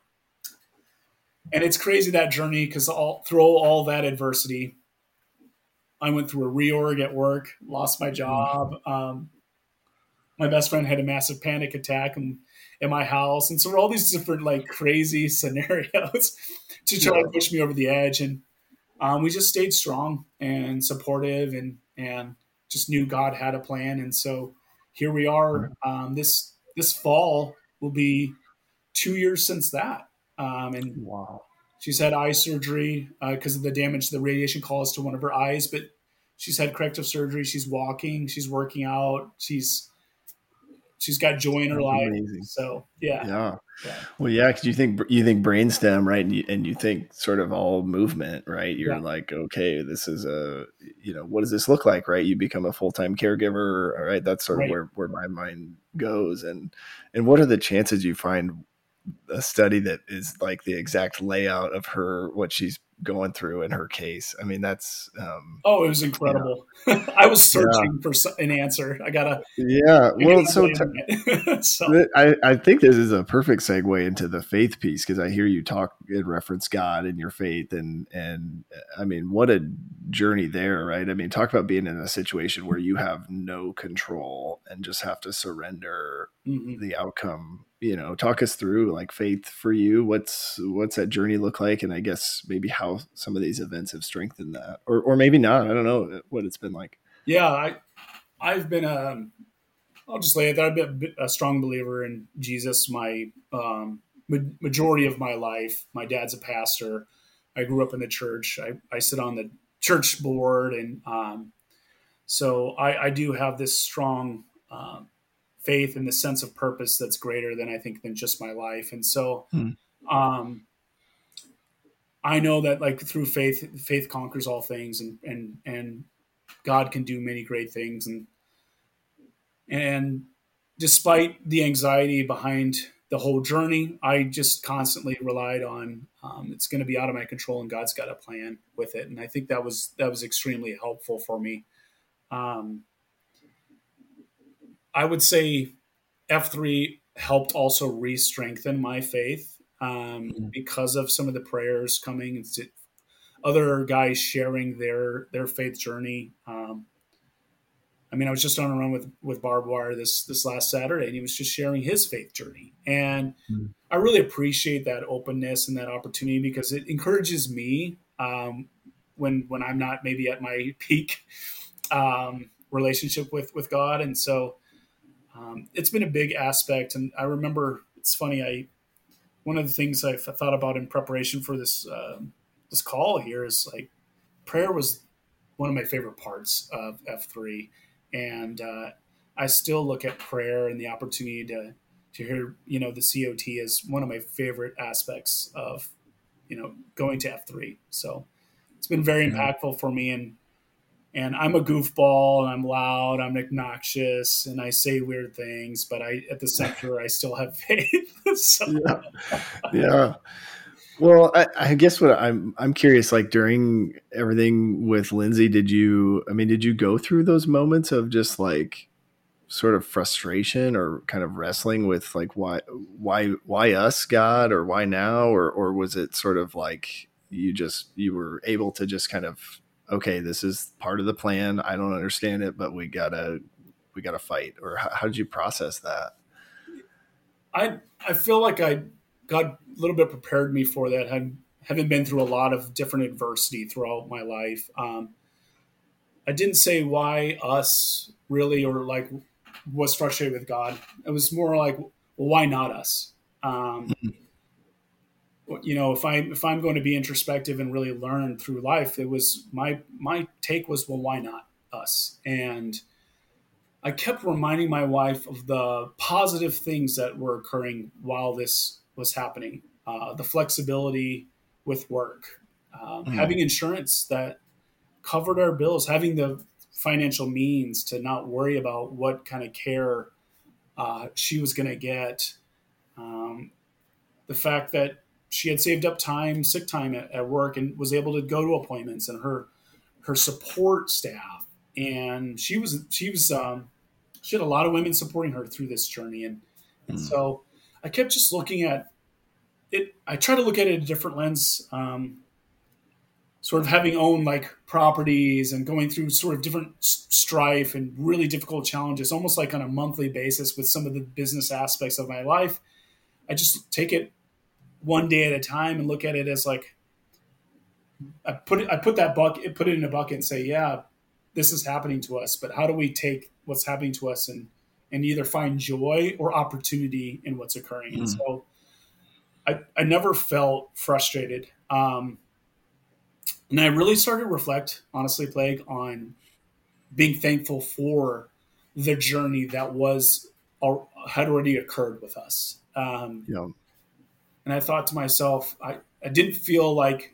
and it's crazy, that journey, because all through all that adversity, I went through a reorg at work, lost my job. Um, my best friend had a massive panic attack in, in my house. And so we're all these different like crazy scenarios to try Yeah. to push me over the edge. And um, we just stayed strong and supportive, and, and just knew God had a plan. And so here we are. Um, this, this fall will be two years since that. Um, and Wow. she's had eye surgery because uh, of the damage the radiation caused to one of her eyes, but she's had corrective surgery. She's walking, she's working out, she's she's got joy in her That's life. amazing. So yeah, Yeah. yeah, Well, yeah, because you think you think brainstem, right? And you, and you think sort of all movement, right? You're Yeah. like, okay, this is a, you know, what does this look like, right? You become a full time caregiver, right? That's sort of Right. where where my mind goes. And and what are the chances you find a study that is like the exact layout of her, what she's going through in her case? I mean, that's um, Oh, it was incredible. I was yeah, searching for so- an answer. I gotta yeah. I get Well, on so. the T- internet. So Th- I, I think this is a perfect segue into the faith piece, because I hear you talk and reference God and your faith, and and I mean, what a journey there, right? I mean, talk about being in a situation where you have no control and just have to surrender mhm. the outcome. You know, talk us through like faith for you. What's what's that journey look like, and I guess maybe how some of these events have strengthened that, or or maybe not. I don't know what it's been like. yeah, I I've been um I'll just lay it there. I've been a strong believer in Jesus my um, majority of my life. My dad's a pastor. I grew up in the church. I, I sit on the church board, and um, so I, I do have this strong um, faith in the sense of purpose that's greater than I think than just my life. And so Hmm. um, I know that like through faith, faith conquers all things, and and and God can do many great things. And And despite the anxiety behind the whole journey, I just constantly relied on um, it's going to be out of my control, and God's got a plan with it. And I think that was that was extremely helpful for me. Um, I would say F three helped also re-strengthen my faith um, because of some of the prayers coming and other guys sharing their their faith journey. Um, I mean, I was just on a run with with Barbed Wire this this last Saturday, and he was just sharing his faith journey, and Mm. I really appreciate that openness and that opportunity, because it encourages me um, when when I'm not maybe at my peak um, relationship with with God, and so um, it's been a big aspect. And I remember, it's funny, I one of the things I thought about in preparation for this um this call here is like prayer was one of my favorite parts of F three. And uh, I still look at prayer and the opportunity to, to hear, you know, the C O T as one of my favorite aspects of, you know, going to F three. So it's been very Yeah. impactful for me. And, and I'm a goofball, and I'm loud, I'm obnoxious, and I say weird things, but I, at the center, I still have faith. So, Yeah. Yeah. Well, I, I guess what I'm I'm curious, like during everything with Lindsay, did you, I mean, did you go through those moments of just like sort of frustration or kind of wrestling with like why why why us, God, or why now, or or was it sort of like you just you were able to just kind of, okay, this is part of the plan. I don't understand it, but we gotta we gotta fight, or how, how did you process that? I I feel like I got a little bit prepared me for that. I'm having been through a lot of different adversity throughout my life. Um, I didn't say why us really, or like was frustrated with God. It was more like, well, why not us? Um, you know, if I if I'm going to be introspective and really learn through life, it was my my take was, well, why not us? And I kept reminding my wife of the positive things that were occurring while this was happening. Uh, the flexibility with work, um, Mm. having insurance that covered our bills, having the financial means to not worry about what kind of care uh, she was going to get. Um, the fact that she had saved up time, sick time at, at work, and was able to go to appointments, and her her support staff, and she was she was um, she had a lot of women supporting her through this journey, and and Mm. so I kept just looking at it. I try to look at it in a different lens. Um, sort of having owned like properties and going through sort of different s- strife and really difficult challenges, almost like on a monthly basis with some of the business aspects of my life. I just take it one day at a time and look at it as like, I put it, I put that bucket, put it in a bucket and say, yeah, this is happening to us, but how do we take what's happening to us and, and either find joy or opportunity in what's occurring? And Mm. so I, I never felt frustrated. Um, And I really started to reflect, honestly, Plague, on being thankful for the journey that was had already occurred with us. Um, Yeah. and I thought to myself, I, I didn't feel like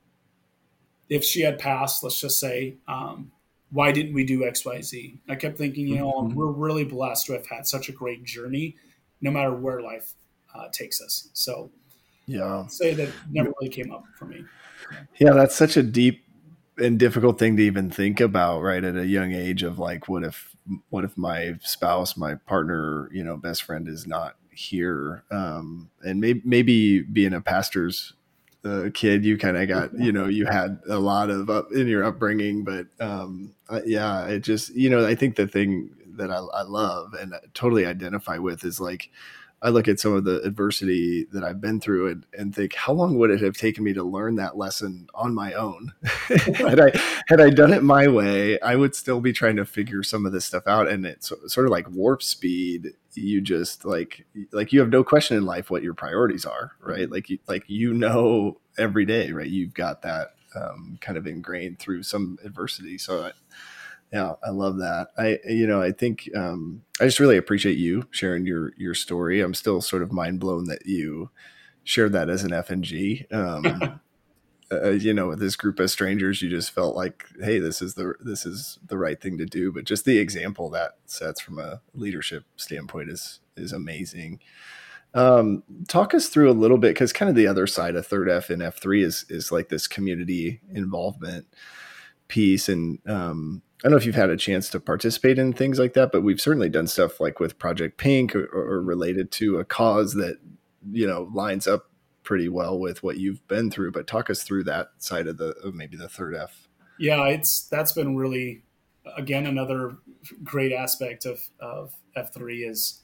if she had passed, let's just say, um, why didn't we do X, Y, Z? I kept thinking, you know, Mhm. we're really blessed to have had such a great journey, no matter where life uh, takes us. So Yeah. I'd say that never really came up for me. Yeah, that's such a deep and difficult thing to even think about, right? At a young age of like, what if, what if my spouse, my partner, you know, best friend is not here? Um, and maybe, maybe being a pastor's uh, kid, you kind of got, you know, you had a lot of up in your upbringing, but um, uh, yeah, it just, you know, I think the thing that I, I love and totally identify with is like, I look at some of the adversity that I've been through and, and think, how long would it have taken me to learn that lesson on my own? had I had I done it my way, I would still be trying to figure some of this stuff out. And it's sort of like warp speed. You just like like you have no question in life what your priorities are, right? Like you, like you know every day, right? You've got that um, kind of ingrained through some adversity. So I, yeah, I love that. I, you know, I think um, I just really appreciate you sharing your your story. I'm still sort of mind blown that you shared that as an F N G. Um, uh, you know, with this group of strangers, you just felt like, hey, this is the this is the right thing to do. But just the example that sets from a leadership standpoint is is amazing. Um, talk us through a little bit, because kind of the other side of Third F and F three is is like this community involvement piece. And um, I don't know if you've had a chance to participate in things like that, but we've certainly done stuff like with Project Pink or, or related to a cause that, you know, lines up pretty well with what you've been through. But talk us through that side of the of maybe the Third F. Yeah, it's that's been really, again, another great aspect of, of F three is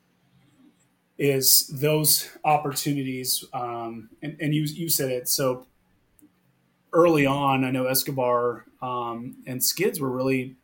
is those opportunities. Um, and, and you you said it so early on. I know Escobar um, and Skids were really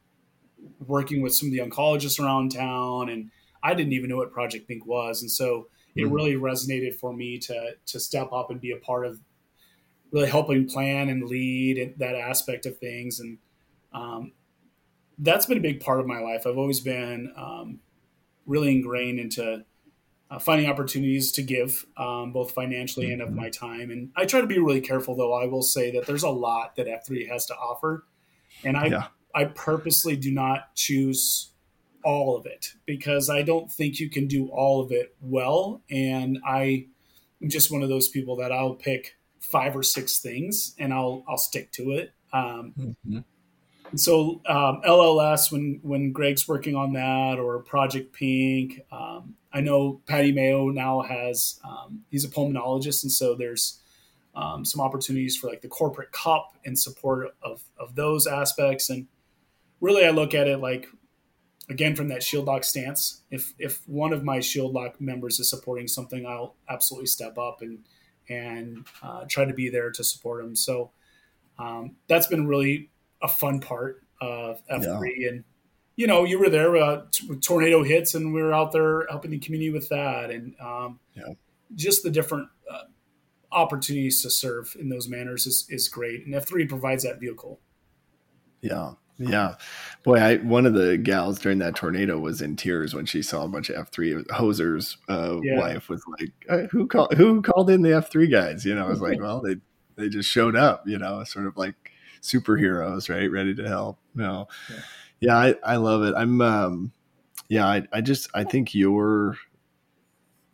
working with some of the oncologists around town, and I didn't even know what Project Pink was, and so it Mhm. really resonated for me to to step up and be a part of really helping plan and lead that aspect of things. And um, that's been a big part of my life. I've always been um, really ingrained into uh, finding opportunities to give, um, both financially and of my time. And I try to be really careful, though. I will say that there's a lot that F three has to offer, and I Yeah. I purposely do not choose all of it because I don't think you can do all of it well. And I am just one of those people that I'll pick five or six things and I'll I'll stick to it. Um, Mhm. and so um, L L S, when when Greg's working on that, or Project Pink, um, I know Patty Mayo now has um, he's a pulmonologist, and so there's um, some opportunities for like the corporate cup and support of of those aspects. And really, I look at it like, again, from that Shield Lock stance. If if one of my Shield Lock members is supporting something, I'll absolutely step up and and uh, try to be there to support them. So um, that's been really a fun part of F three. Yeah. And you know, you were there uh, t- tornado hits, and we were out there helping the community with that, and um, Yeah. just the different uh, opportunities to serve in those manners is is great. And F three provides that vehicle. Yeah. Yeah. Boy, I one of the gals during that tornado was in tears when she saw a bunch of F three. Hoser's uh, Yeah. wife was like, uh, who called who called in the F three guys? You know, I was like, well, they they just showed up, you know, sort of like superheroes, right? Ready to help. No. Yeah. Yeah, I, I love it. I'm um yeah, I, I just I think your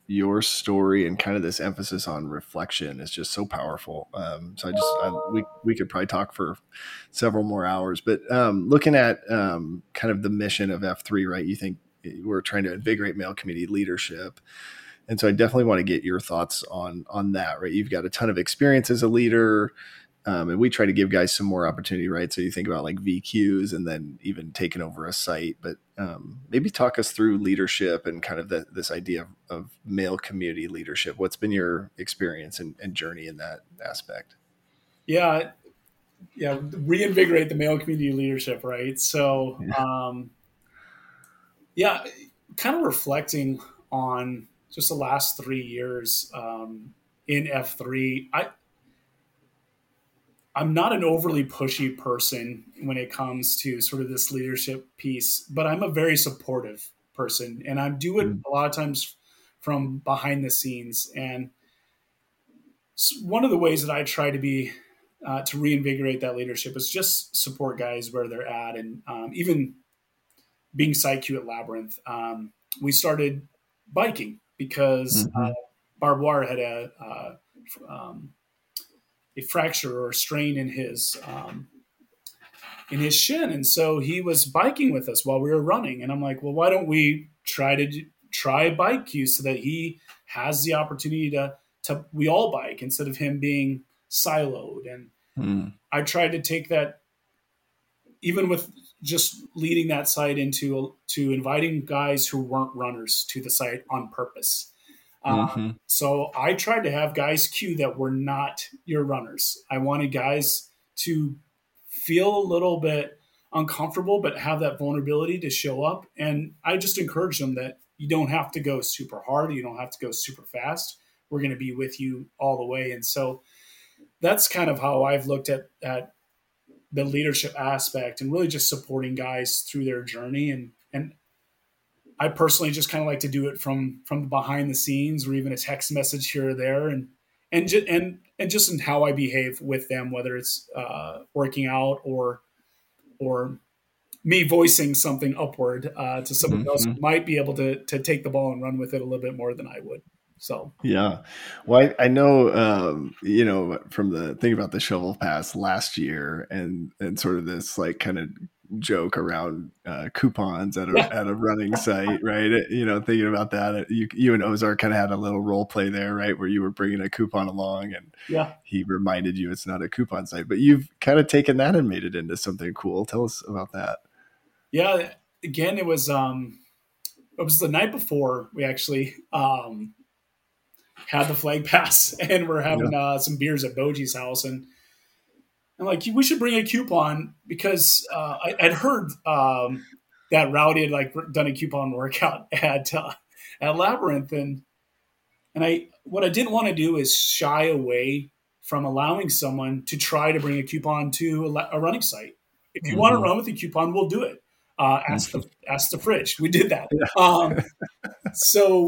your story and kind of this emphasis on reflection is just so powerful. Um, so I just, I, we, we could probably talk for several more hours, but um, looking at um, kind of the mission of F three, right? You think we're trying to invigorate male community leadership. And so I definitely want to get your thoughts on, on that, right? You've got a ton of experience as a leader. Um, and we try to give guys some more opportunity, right? So you think about like V Qs and then even taking over a site, but um, maybe talk us through leadership and kind of the, this idea of, of male community leadership. What's been your experience and, and journey in that aspect? Yeah. Yeah. Reinvigorate the male community leadership, right? So, um, yeah, kind of reflecting on just the last three years um, in F three, I, I'm not an overly pushy person when it comes to sort of this leadership piece, but I'm a very supportive person, and I do it a lot of times from behind the scenes. And one of the ways that I try to be uh, to reinvigorate that leadership is just support guys where they're at, and um, even being Site Q at Labyrinth, um, we started biking because Mm-hmm. uh, Barb Wire had a uh, um, a fracture or a strain in his um, in his shin, and so he was biking with us while we were running. And I'm like, well, why don't we try to do, try Bike Q so that he has the opportunity to to we all bike instead of him being siloed. And Mm. I tried to take that, even with just leading that site into to inviting guys who weren't runners to the site on purpose. Mm-hmm. Um, so I tried to have guys queue that were not your runners. I wanted guys to feel a little bit uncomfortable, but have that vulnerability to show up. And I just encourage them that you don't have to go super hard. You don't have to go super fast. We're going to be with you all the way. And so that's kind of how I've looked at, at the leadership aspect, and really just supporting guys through their journey. And, and I personally just kind of like to do it from, from behind the scenes, or even a text message here or there. And, and, ju- and, and just in how I behave with them, whether it's uh, working out or, or me voicing something upward uh, to someone Mm-hmm. else who might be able to, to take the ball and run with it a little bit more than I would. So, yeah. Well, I, I know, um, you know, from the thing about the Shovel Pass last year and, and sort of this like kind of joke around uh, coupons at a, yeah. at a running site, right? You know, thinking about that, you, you and Ozark kind of had a little role play there, right? Where you were bringing a coupon along and yeah. he reminded you it's not a coupon site, but you've kind of taken that and made it into something cool. Tell us about that. Yeah. Again, it was, um, it was the night before we actually, um, had the flag pass, and we're having yeah. uh, some beers at Boji's house. And I'm like, we should bring a coupon because uh, I, I'd heard um, that Rowdy had like done a coupon workout at, uh, at Labyrinth. And, and I, what I didn't want to do is shy away from allowing someone to try to bring a coupon to a, a running site. If you mm-hmm. want to run with a coupon, we'll do it. Uh, ask the, ask the fridge. We did that. Yeah. Um, so,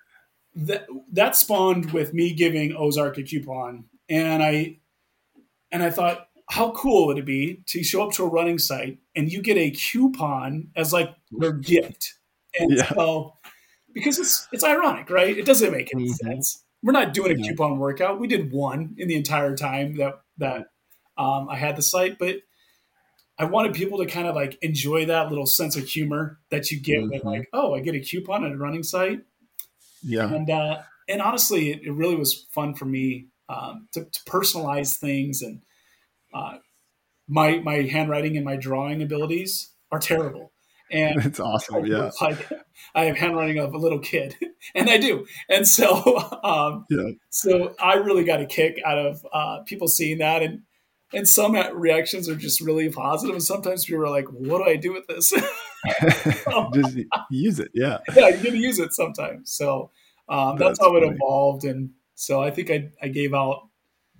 That that spawned with me giving Ozark a coupon, and I and I thought, how cool would it be to show up to a running site and you get a coupon as like their gift? And yeah. so, because it's it's ironic, right? It doesn't make any mm-hmm. sense. We're not doing a yeah. coupon workout. We did one in the entire time that that um, I had the site, but I wanted people to kind of like enjoy that little sense of humor that you get mm-hmm. with like, oh, I get a coupon at a running site. Yeah. And, uh, and honestly, it, it really was fun for me um, to, to personalize things. And uh, my, my handwriting and my drawing abilities are terrible. And it's awesome. I yeah. Like I have handwriting of a little kid, and I do. And so, um, yeah. so I really got a kick out of uh, people seeing that. And, and some reactions are just really positive. And sometimes people are like, what do I do with this? Just use it. Yeah. Yeah, you're going to use it sometimes. So um, that's, that's how funny. It evolved. And so I think I, I gave out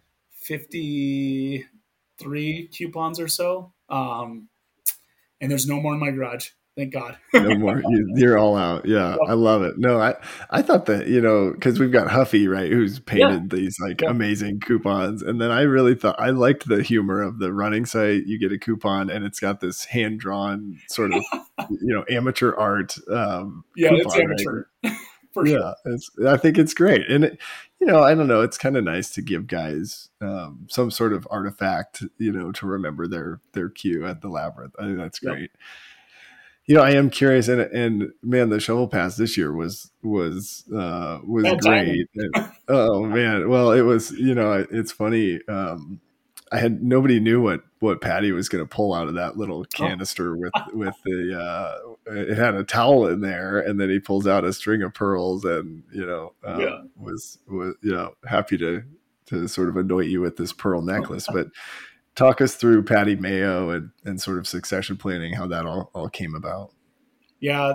fifty-three coupons or so. Um, and there's no more in my garage. Thank God. No more. You're all out. Yeah, yep. I love it. No, I, I thought that, you know, because we've got Huffy, right, who's painted yeah. these like yeah. amazing coupons. And then I really thought, I liked the humor of the running site. You get a coupon and it's got this hand-drawn sort of, you know, amateur art. Um, yeah, coupon, it's amateur. Right? for yeah, sure. it's, I think it's great. And, it, you know, I don't know, it's kind of nice to give guys um, some sort of artifact, you know, to remember their, their cue at the Labyrinth. I think that's Yep. great. You know, I am curious, and and man, the shovel pass this year was was uh, was Bad great. And, oh man, well, it was. You know, it's funny. Um, I had nobody knew what what Patty was going to pull out of that little canister with with the. Uh, it had a towel in there, and then he pulls out a string of pearls, and you know, um, Yeah. was was you know happy to to sort of anoint you with this pearl necklace, but. Talk us through Patty Mayo and, and sort of succession planning, how that all, all came about. Yeah.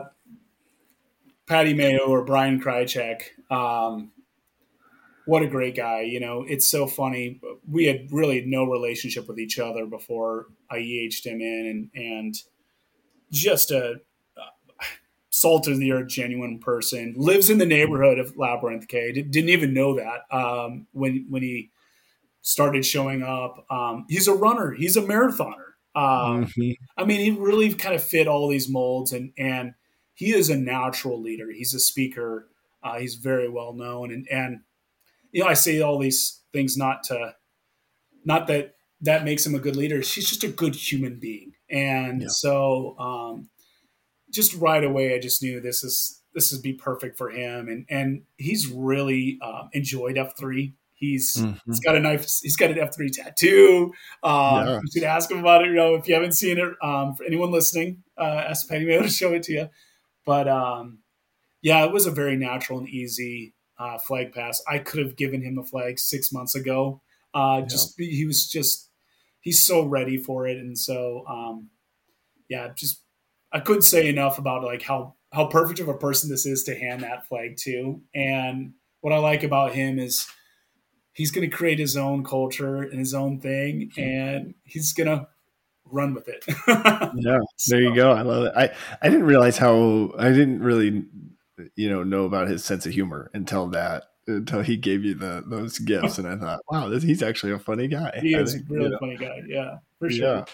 Patty Mayo or Brian Krychek. Um, what a great guy. You know, it's so funny. We had really no relationship with each other before I E H'd him in, and, and just a uh, salt of the earth, genuine person, lives in the neighborhood of Labyrinth K. Didn't even know that um, when, when he started showing up. Um, he's a runner. He's a marathoner. Um, mm-hmm. I mean, he really kind of fit all these molds, and, and he is a natural leader. He's a speaker. Uh, he's very well known. And, and, you know, I say all these things not to, not that that makes him a good leader. He's just a good human being. And yeah. so um, just right away, I just knew this is, this would be perfect for him. And, and he's really uh, enjoyed F three. He's mm-hmm. he's got a knife. He's got an F three tattoo. Um, yeah. You should ask him about it. You know, if you haven't seen it, um, for anyone listening, uh, ask Patty Mayo to show it to you. But um, yeah, it was a very natural and easy uh, flag pass. I could have given him the flag six months ago. Uh, yeah. Just he was just he's so ready for it, and so um, yeah, just I couldn't say enough about like how how perfect of a person this is to hand that flag to. And what I like about him is. He's going to create his own culture and his own thing, and he's going to run with it. Yeah, so. There you go. I love it. I, I didn't realize how I didn't really, you know, know about his sense of humor until that, until he gave you the those gifts, and I thought, wow, this, he's actually a funny guy. He I is think, a really you know. funny guy. Yeah, for sure.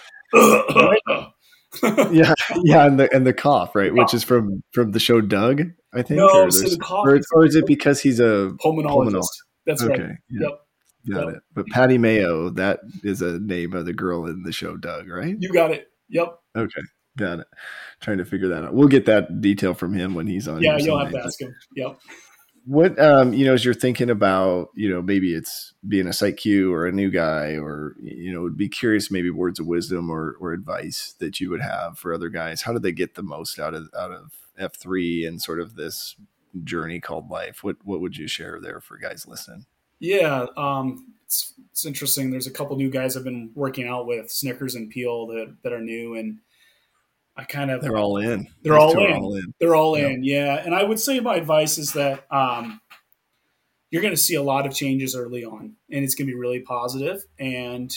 Yeah. yeah, yeah, and the and the cough, right, which is from from the show Doug, I think. No, or, so the cough or, is, or is it because he's a pulmonologist? pulmonologist. That's okay, right. Yeah. Yep. Got yep. it. But Patty Mayo, that is a name of the girl in the show Doug, right? You got it. Yep. Okay, got it. Trying to figure that out. We'll get that detail from him when he's on. Yeah, you'll have to ask him. Yep. What um, you know, as you're thinking about, you know, maybe it's being a site Q or a new guy, or you know, would be curious, maybe words of wisdom or or advice that you would have for other guys. How do they get the most out of out of F three and sort of this journey called life? What what would you share there for guys listening? Yeah, um, it's it's interesting. There's a couple new guys I've been working out with, Snickers and Peel, that that are new, and I kind of they're all in. They're all in. all in. They're all yep. in. Yeah, and I would say my advice is that um, you're going to see a lot of changes early on, and it's going to be really positive. And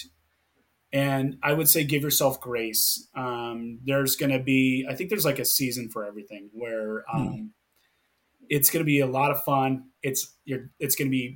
and I would say give yourself grace. Um, there's going to be, I think there's like a season for everything where um, hmm. it's going to be a lot of fun. It's you're it's going to be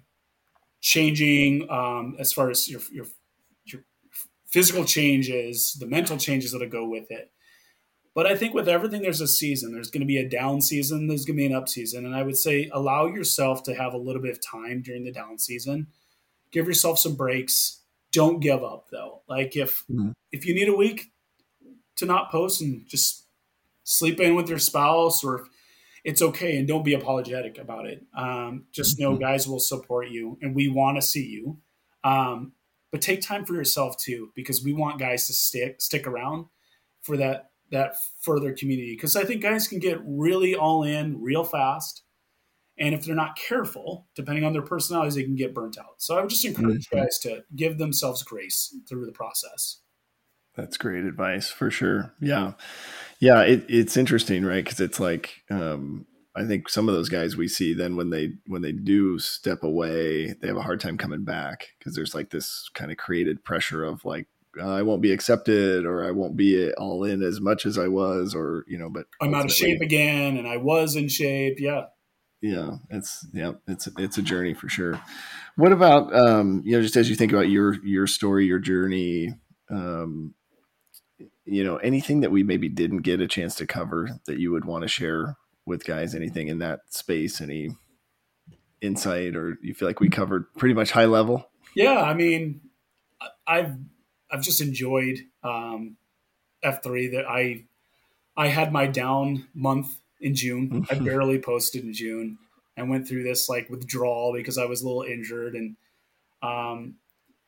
changing um, as far as your, your your physical changes, the mental changes that'll go with it. But I think with everything, there's a season. There's going to be a down season. There's going to be an up season. And I would say allow yourself to have a little bit of time during the down season. Give yourself some breaks. Don't give up, though. Like if mm-hmm. if you need a week to not post and just sleep in with your spouse, or it's okay, and don't be apologetic about it. Um, just know guys will support you, and we want to see you. Um, but take time for yourself too, because we want guys to stick stick around for that that further community. Because I think guys can get really all in real fast, and if they're not careful, depending on their personalities, they can get burnt out. So I would just encourage mm-hmm. guys to give themselves grace through the process. That's great advice for sure. Yeah. Yeah. It, it's interesting, right? Cause it's like, um, I think some of those guys we see then when they, when they do step away, they have a hard time coming back. Cause there's like this kind of created pressure of like, uh, I won't be accepted, or I won't be all in as much as I was, or, you know, but I'm out of shape again. And I was in shape. Yeah. Yeah. It's, yeah, it's, it's a journey for sure. What about, um, you know, just as you think about your, your story, your journey, um, you know, anything that we maybe didn't get a chance to cover that you would want to share with guys? Anything in that space? Any insight, or you feel like we covered pretty much high level? Yeah, I mean, I've I've just enjoyed um, F three. That I I had my down month in June. I barely posted in June. I went through this like withdrawal because I was a little injured, and um,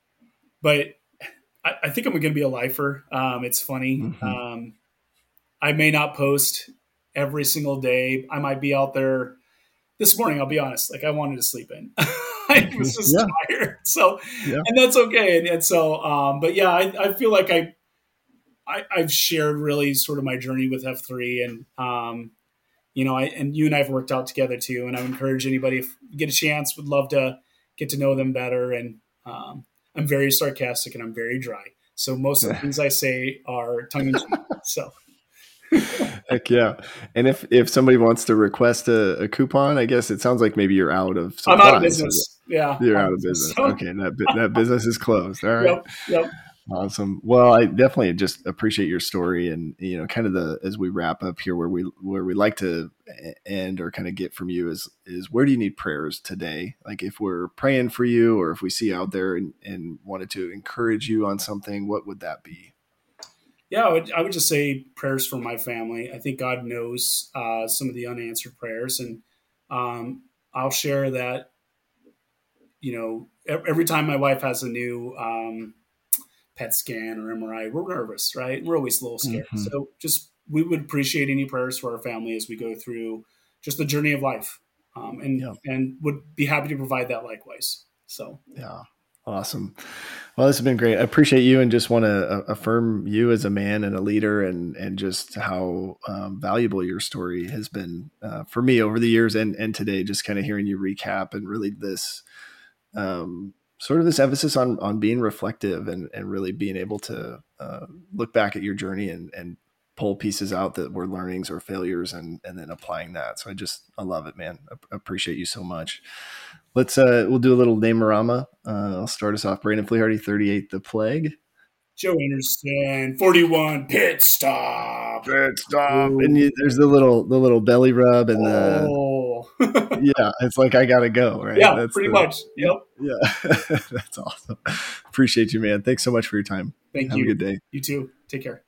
but I, I think I'm going to be a lifer. Um, it's funny. Mm-hmm. Um, I may not post every single day. I might be out there. This morning, I'll be honest, like I wanted to sleep in. I was just Yeah. tired. So, Yeah. and that's okay. And, and so, um, but yeah, I, I feel like I, I, I've shared really sort of my journey with F three, and, um, you know, I, and you and I have worked out together too. And I would encourage anybody, if you get a chance, would love to get to know them better. And, um, I'm very sarcastic and I'm very dry. So most of the things I say are tongue in cheek. So. Heck yeah. And if if somebody wants to request a, a coupon, I guess it sounds like maybe you're out of supplies. I'm out of business. Yeah. You're out of business. So, okay. That that business is closed. All right. Yep. Yep. Awesome. Well, I definitely just appreciate your story, and you know, kind of the as we wrap up here, where we where we like to end or kind of get from you is is where do you need prayers today? Like if we're praying for you, or if we see you out there and, and wanted to encourage you on something, what would that be? Yeah, I would, I would just say prayers for my family. I think God knows uh, some of the unanswered prayers, and um, I'll share that. You know, every time my wife has a new um, P E T scan or M R I, we're nervous, right? We're always a little scared. Mm-hmm. So just we would appreciate any prayers for our family as we go through just the journey of life, um, and Yeah. and would be happy to provide that likewise. So yeah. Awesome. Well, this has been great. I appreciate you, and just want to uh, affirm you as a man and a leader, and and just how um, valuable your story has been uh, for me over the years, and and today, just kind of hearing you recap and really this um, sort of this emphasis on on being reflective and and really being able to uh, look back at your journey and and pull pieces out that were learnings or failures, and and then applying that. So I just I love it, man. I appreciate you so much. Let's uh we'll do a little Name-a-rama. Uh, I'll start us off. Brandon Fleharty, thirty-eight, The Plague. Joe Anderson, forty-one, Pit Stop. Pit Stop. And you, there's the little the little belly rub and the Oh. yeah. It's like I gotta go, right? Yeah, That's pretty the, much. Yep. Yeah, that's awesome. Appreciate you, man. Thanks so much for your time. Thank Have you. a good day. You too. Take care.